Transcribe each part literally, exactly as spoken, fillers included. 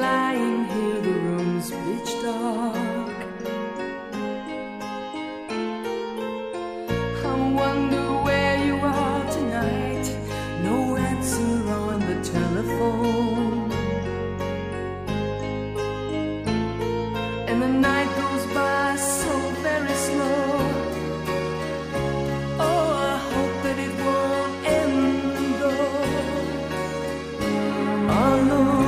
lying here, the room's pitch dark. I wonder where you are tonight. No answer on the telephone. And the night goes by so very slow. Oh, I hope that it won't end though. Alone.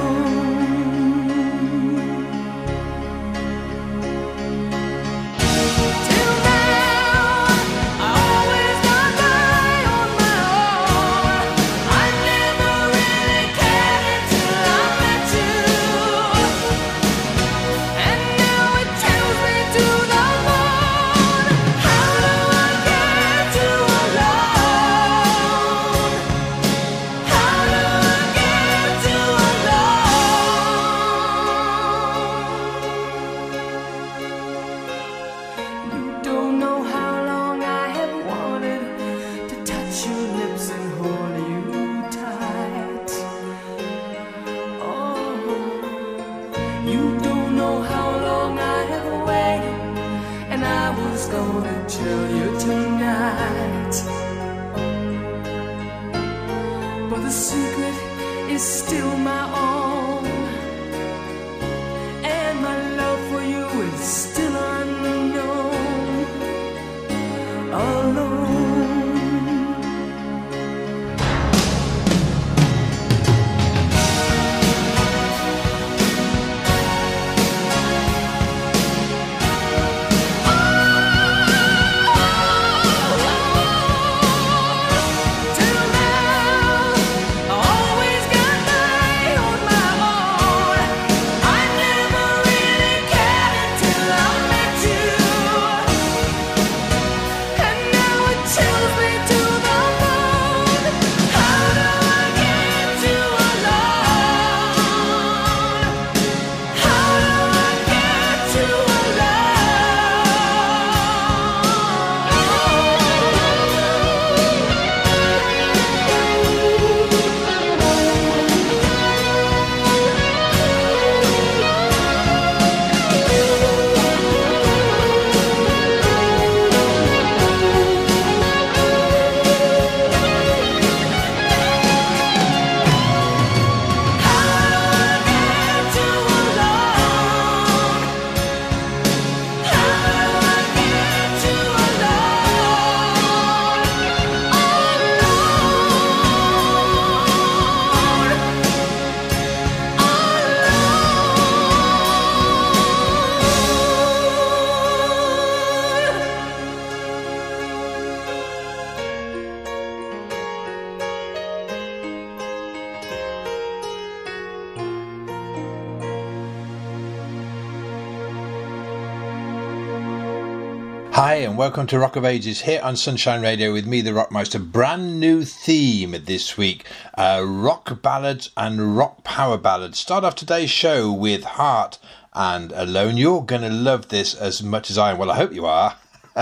Hi and welcome to Rock of Ages here on Sunshine Radio with me, the Rockmeister. Brand new theme this week, uh, rock ballads and rock power ballads. Start off today's show with Heart and Alone. You're going to love this as much as I am. Well, I hope you are.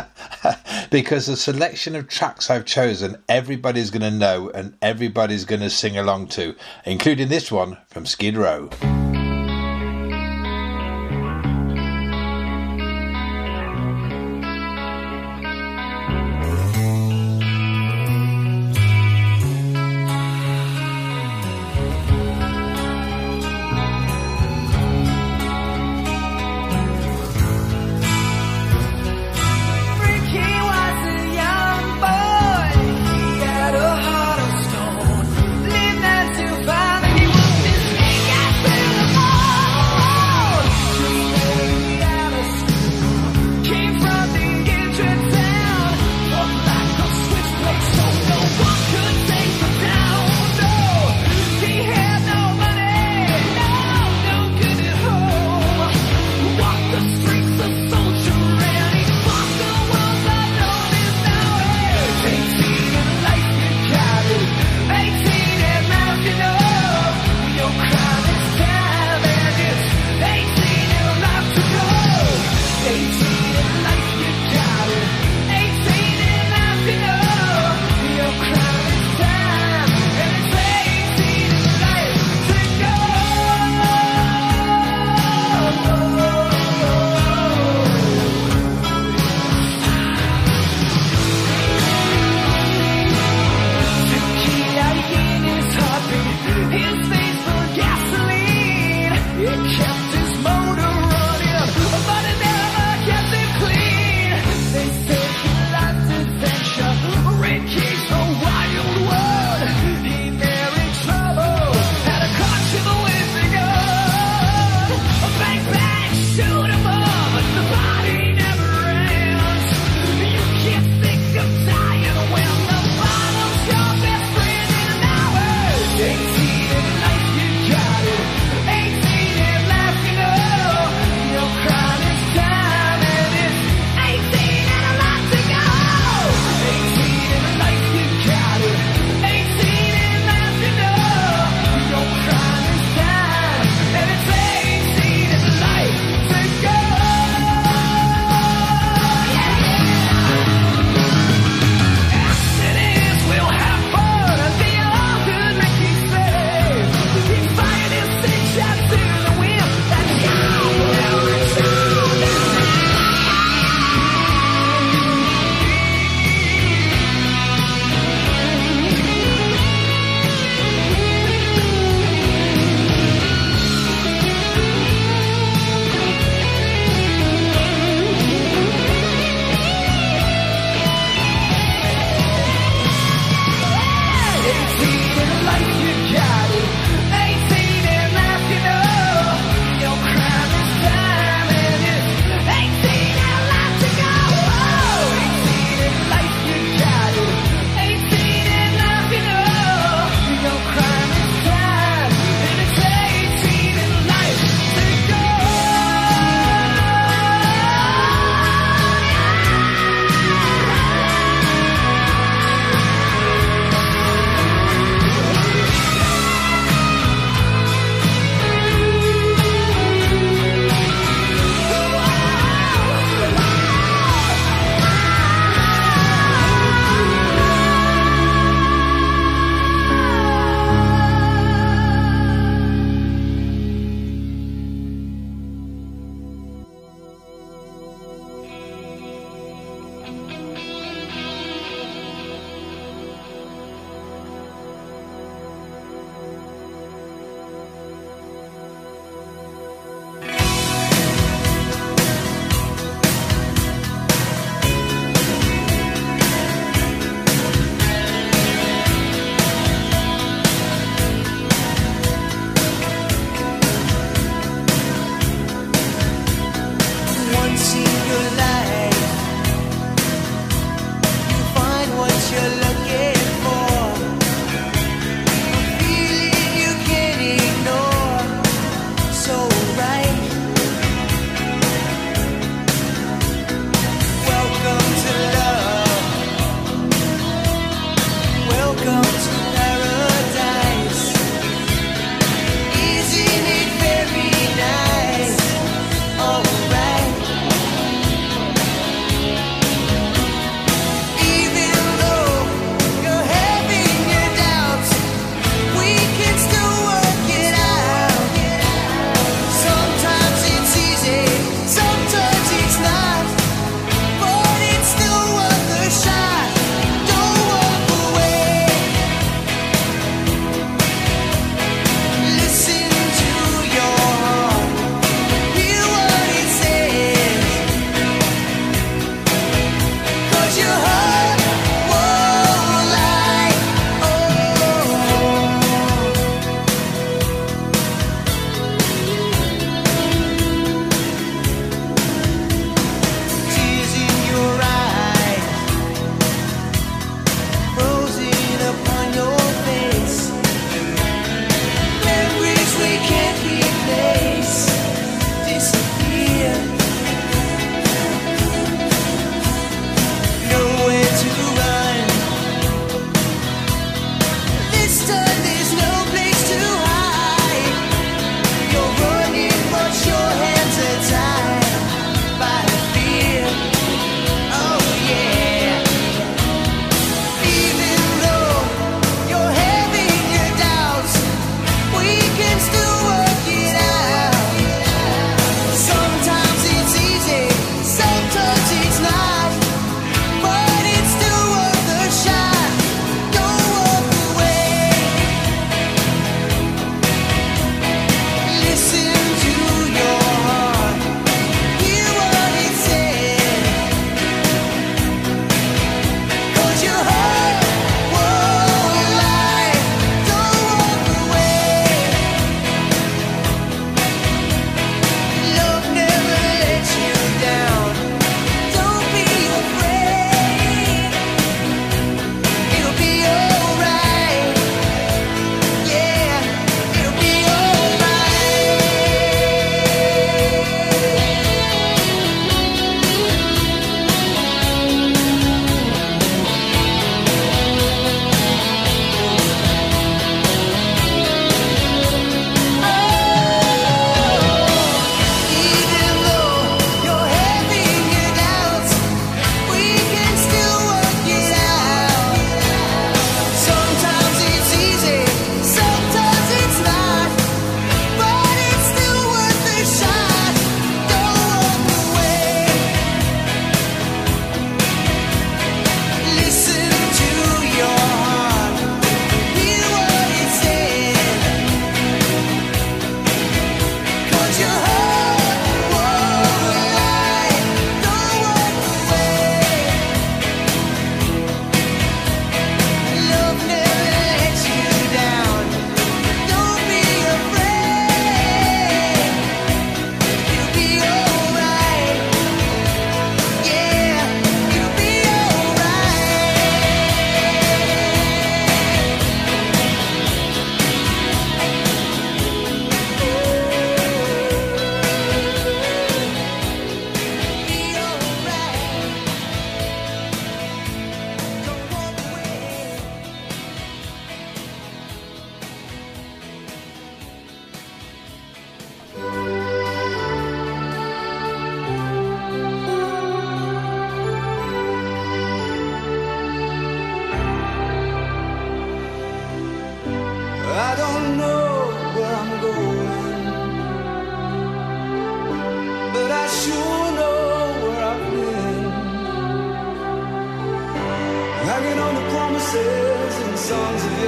Because the selection of tracks I've chosen, everybody's going to know and everybody's going to sing along to, including this one from Skid Row. Find he was this big ass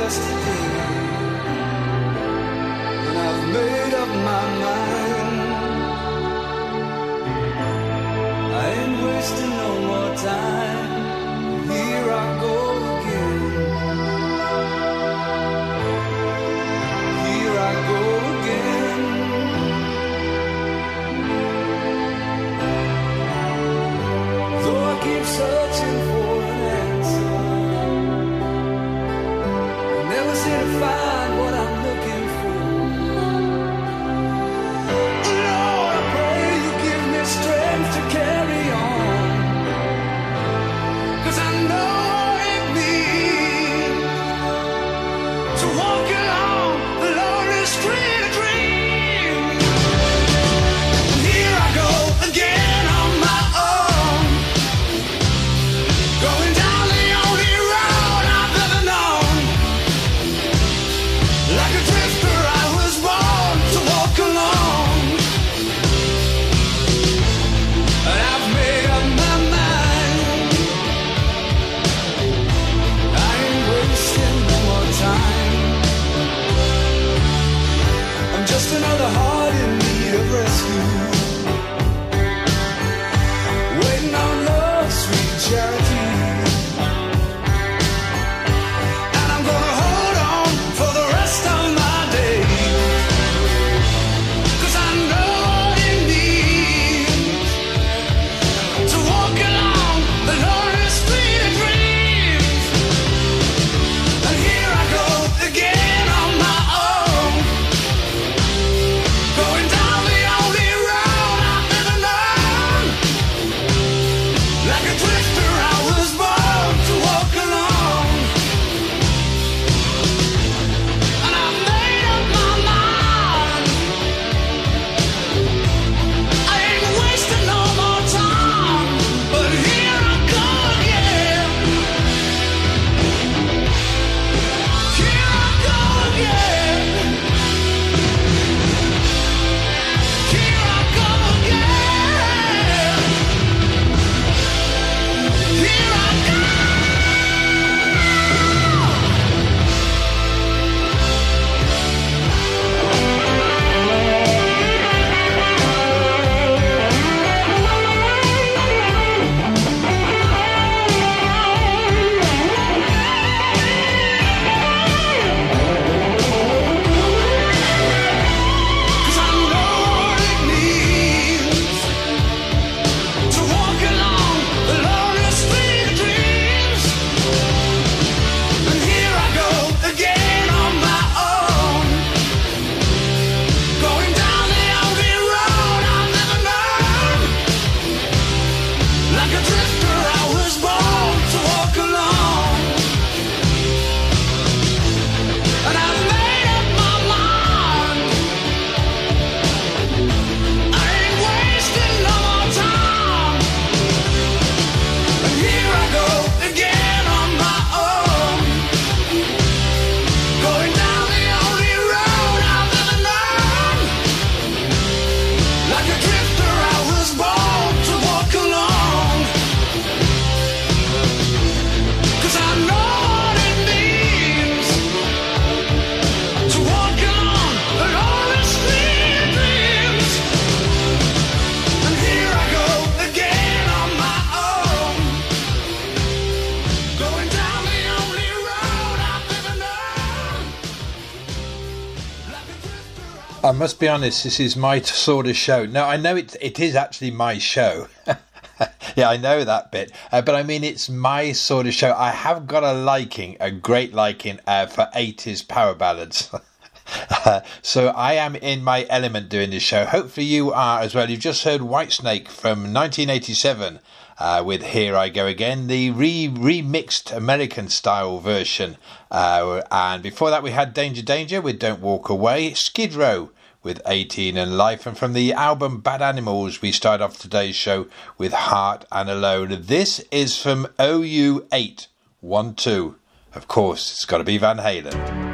yesterday, and I've made up my mind. I ain't wasting no more time. Here I go again. Here I go again. Though I keep searching for an answer, I never seem to find what I'm looking for. Lord, I pray you give me strength to carry on, 'cause I know what it means to walk along the lonely street of dreams. Here I go again on my own, going down the only road I've ever known. Like a drifter I was born to walk alone, and I've made up my mind. I ain't wasting no more time. I'm just another heart in need of rescue, waiting on love's sweet charity. And I'm gonna hold on for the rest of my days, 'cause I know what it means to walk along the lonely street of dreams. And here I go again on my own, going down the only road I've ever known. Like a drifter I was born to walk alone, and I've made up my mind. I ain't wasting no more time, but here I go again. Here I go again. Here I go again. Here I go. Cause I know what it means to walk along the lonely street of dreams. And here I go again on my own, going down the only road I've never known. Like a drifter I was born to walk alone, and I've made up my mind. I ain't wasting no more time. And here I go again on my own, going down the only road I've ever known. Like a drifter I was born to walk alone, 'cause I know what it means to walk along the lonely street of dreams. And here I go again on my own, going down the only road I've ever known. Like a drifter I I must be honest, this is my t- sort of show. No, I know it, it is actually my show. Yeah, I know that bit. Uh, but I mean, it's my sort of show. I have got a liking, a great liking uh, for eighties power ballads. Uh, so I am in my element doing this show. Hopefully you are as well. You've just heard Whitesnake from nineteen eighty-seven uh, with Here I Go Again, the re- remixed American style version. Uh, and before that we had Danger Danger with Don't Walk Away, Skid Row with eighteen and Life, and from the album Bad Animals we start off today's show with Heart and Alone. This is from O U eight one two. Of course, it's got to be Van Halen.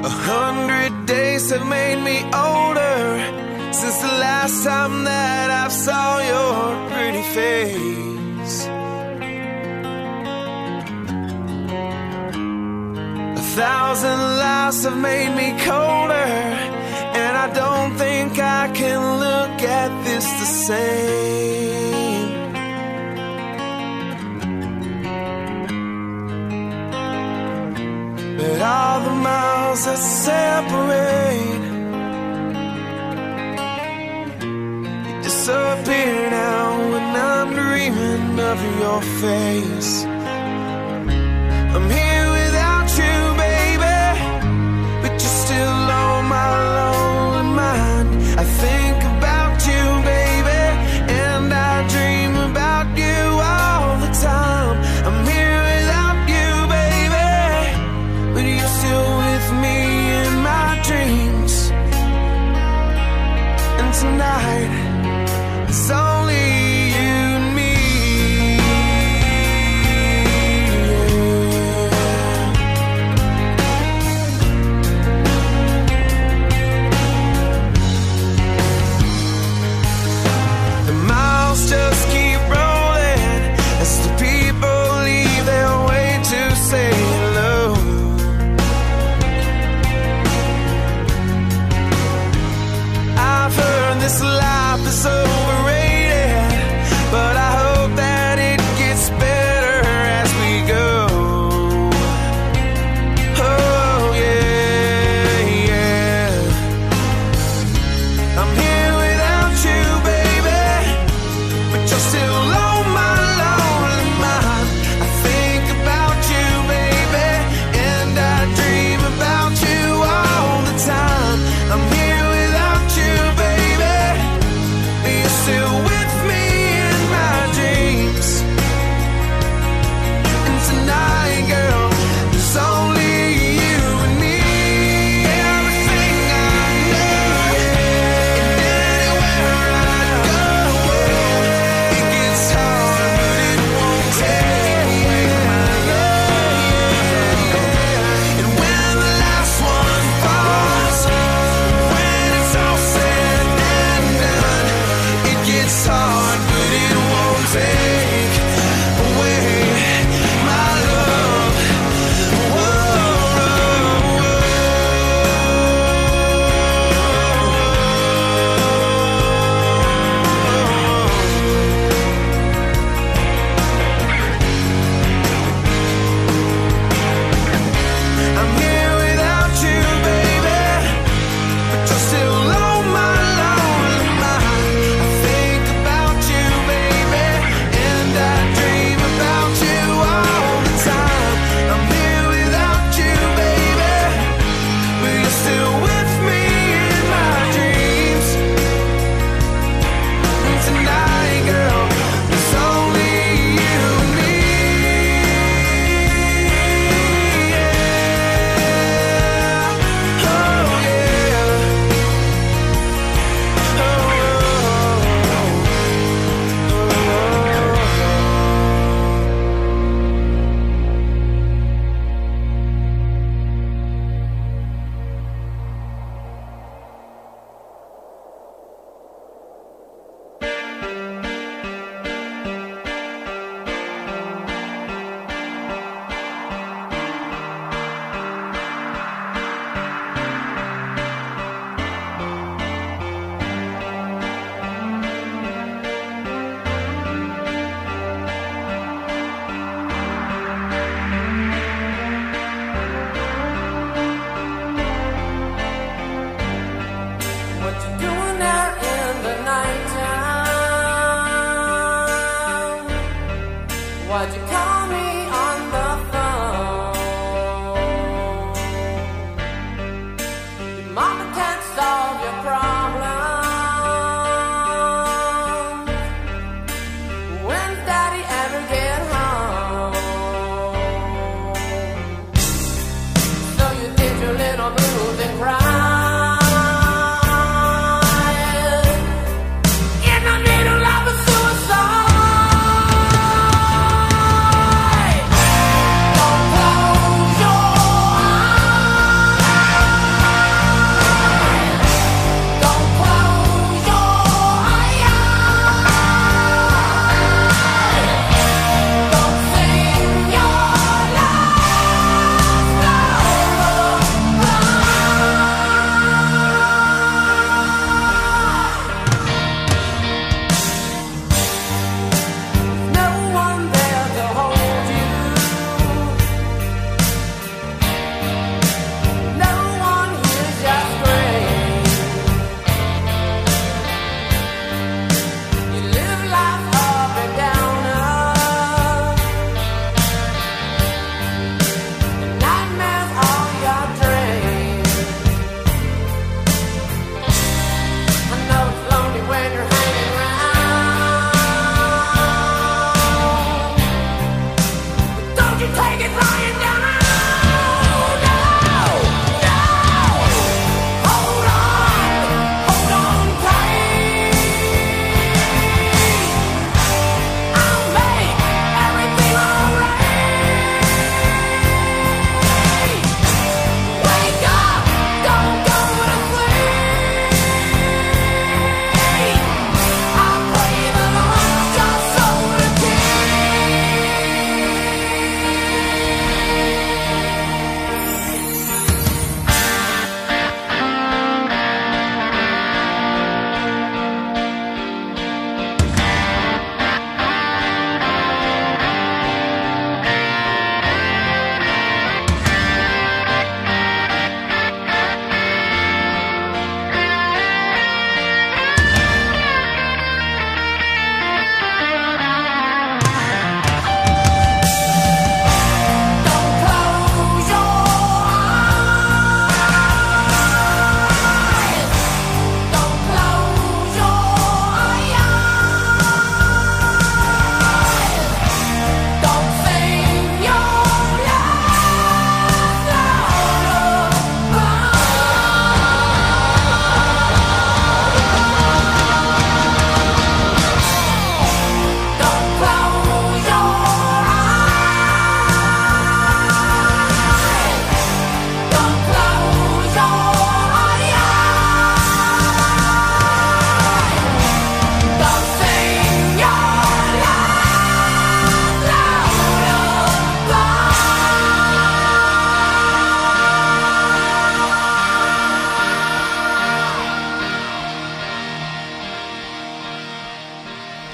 A hundred days have made me older since the last time that I saw your pretty face. A thousand lives have made me colder, and I don't think I can look at this the same. But all the miles that separate disappear now when I'm dreaming of your face. I'm here without you, baby, but you're still on my lonely mind. I think about you, baby, and I dream about you all the time. I'm here without you, baby, but you're still with me in my dreams. And tonight it's only you and me.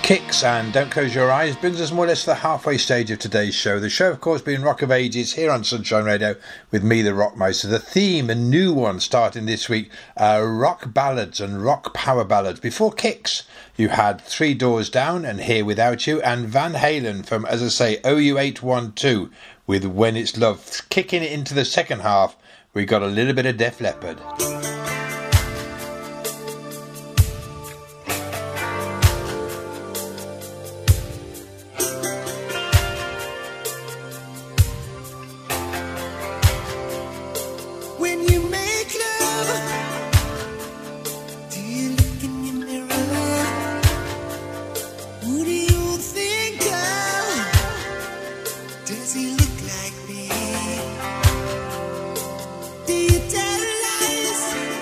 Kicks and Don't Close Your Eyes brings us more or less to the halfway stage of today's show. The show, of course, being Rock of Ages here on Sunshine Radio with me, the Rockmeister. The theme, a new one starting this week, uh, rock ballads and rock power ballads. Before Kicks, you had Three Doors Down and Here Without You, and Van Halen from, as I say, O U eight one two with When It's Love. Kicking it into the second half, we got a little bit of Def Leppard. Do you tell lies?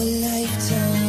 a lifetime.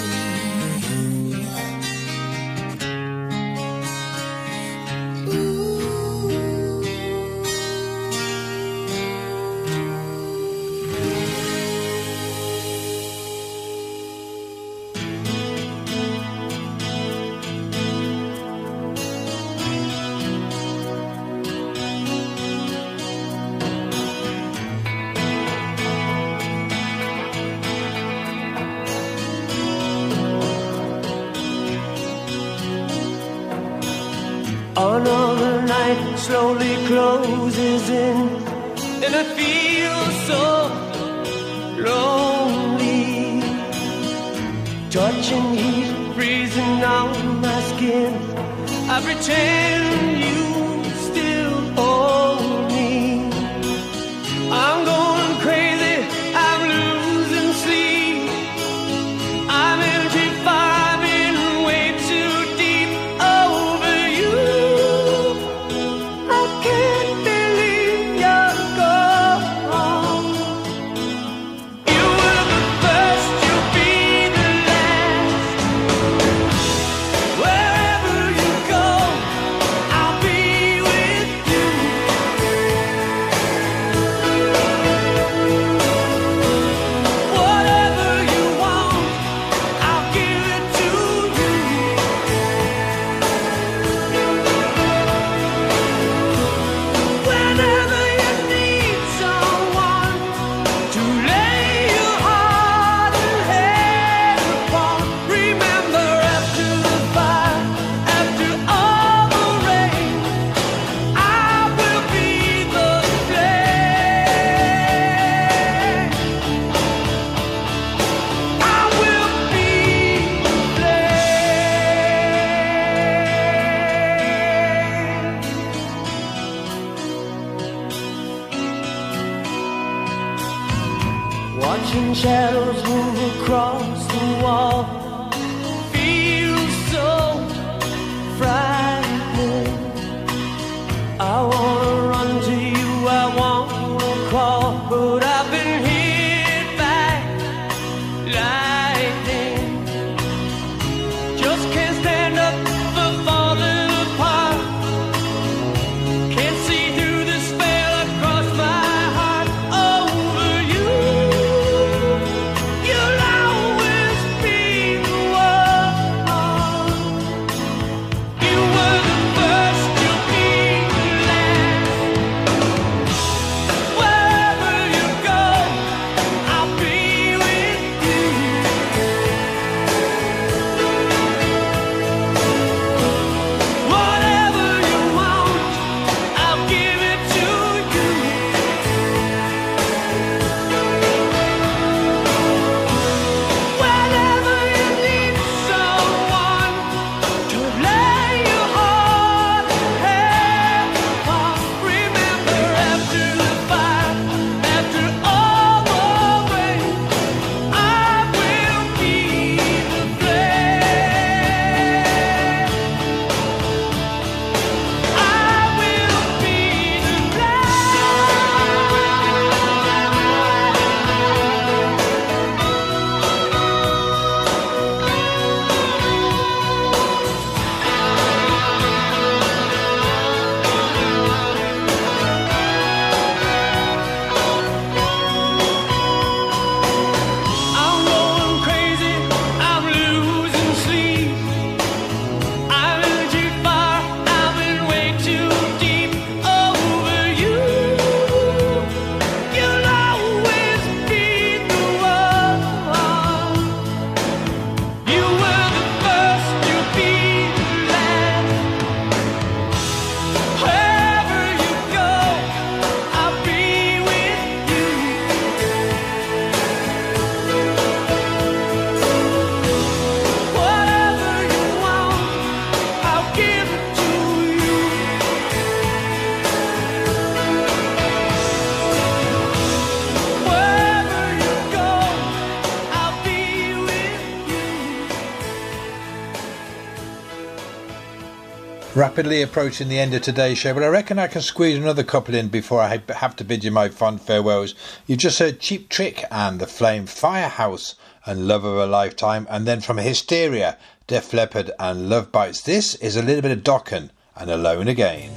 Another night slowly closes in, and I feel so lonely. Touching heat, freezing on my skin. I pretend you still hold me. I'm going crazy, I'm losing sleep. I'm empty, vibing way too deep over you. I can't believe you're gone. You were the first, you'll be the last. Wherever you go, I'll be with you. Whatever you want, I'll give it to you. Whenever you need someone to lay your heart and head upon, remember after the fire, after all the rain, I will be the flame. I will be the flame. Watching shadows move across the wall feels so frightening. I wanna run to you, I wanna crawl, but I've been hit by lightning. Just can't stand up for falling apart. Can't see through the spell across my heart over you. You'll always be the one. You Rapidly approaching the end of today's show, but I reckon I can squeeze another couple in before I have to bid you my fond farewells. You've just heard Cheap Trick and The Flame, Firehouse and Love of a Lifetime, and then from Hysteria, Def Leppard and Love Bites. This is a little bit of Dokken and Alone Again.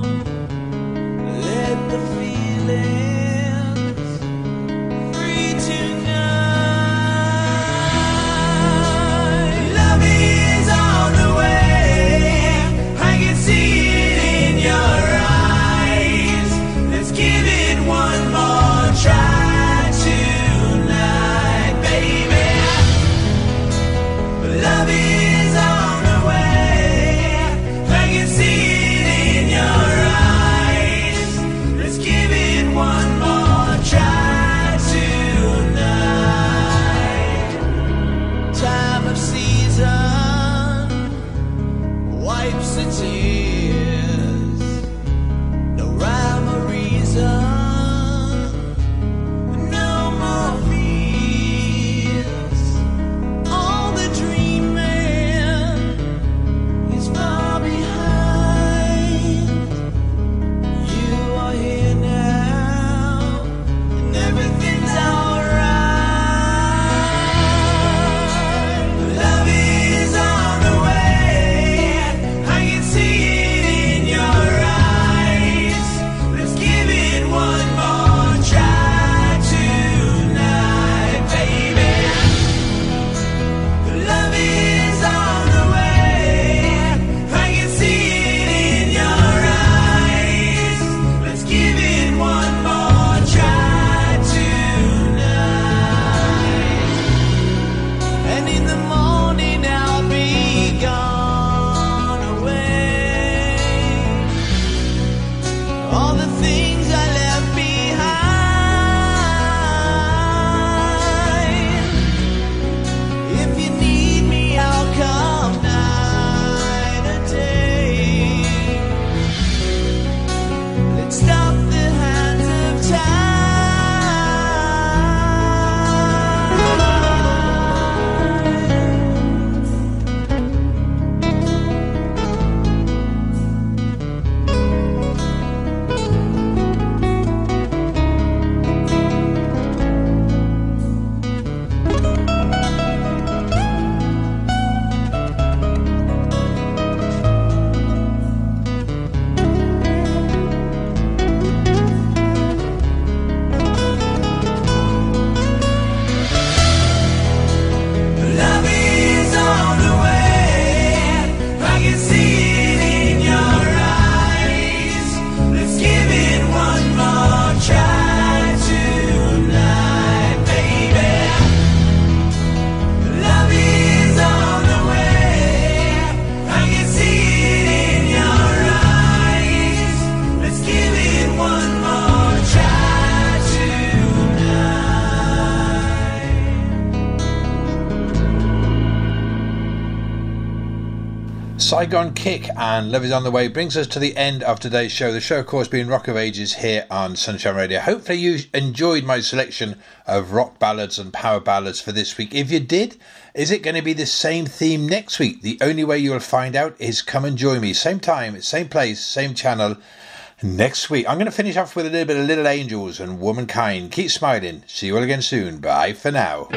Let the feelings free to tears, no rhyme or reason, no more fears. All the dreaming is far behind. You are here now, and everything's alright. Love is on the way, I can see it in your eyes. Let's give it one more try tonight, baby. Love is on the way, I can see it in your eyes. Let's give it one more try tonight. And in the morning I'll be gone away. All the things I left behind. If you need me, I'll come night or day. Let's stop the hands of time. Love is on the way, I can see it in your eyes. Let's give it one more try tonight, baby. Love is on the way, I can see it in your eyes. Let's give it one more try tonight. Saigon Kick and Love is on the Way brings us to the end of today's show. The show, of course, being Rock of Ages here on Sunshine Radio. Hopefully you enjoyed my selection of rock ballads and power ballads for this week. If you did, is it going to be the same theme next week? The only way you'll find out is come and join me. Same time, same place, same channel next week. I'm going to finish off with a little bit of Little Angels and Womankind. Keep smiling. See you all again soon. Bye for now.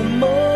more.